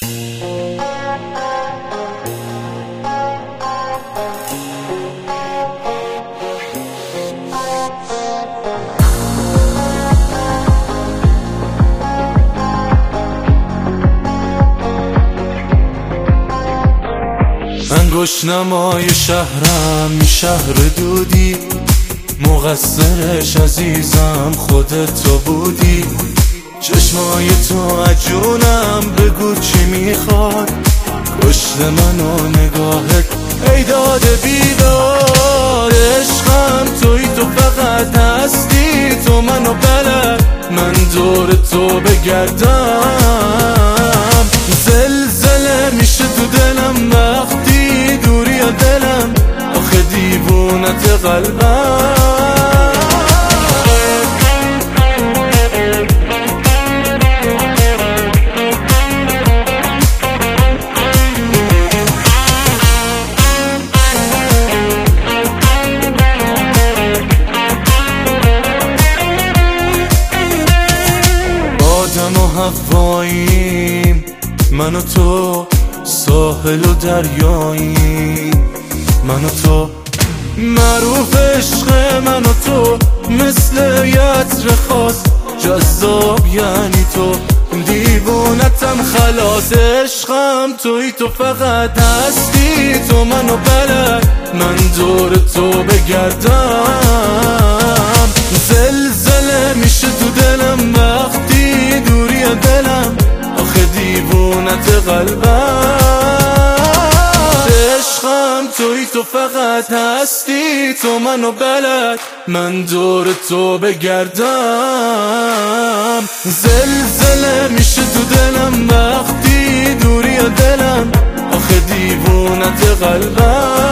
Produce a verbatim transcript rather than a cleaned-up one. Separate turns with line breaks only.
انگشت نمای شهرم می شهر دودی، مقصرش عزیزم خودت تو بودی. چشمای تو عجونم بگو چی میخواد، کشت منو نگاهت ای داده بیداد. عشقم توی تو فقط هستی، تو منو بلد من دور تو بگردم. زلزله میشه تو دلم وقتی دوری یا دلم، آخه دیوونت قلبم. آدم و هواییم من و تو، ساحل و دریاییم من و تو. معروف عشق من و تو مثل یطر خاص، جذاب یعنی تو، دیوونتم خلاص. عشقم توی تو فقط هستی، تو منو بلد من دور تو بگردم. زلزله میشه تو دلم وقتی دوری دلم، آخه دیوونت قلبم. عشقم توی تو فقط هستی، تو منو بلد من دور تو بگردم. زلزله میشه تو دلم وقتی دوری دلم، آخه دیوونت قلبم.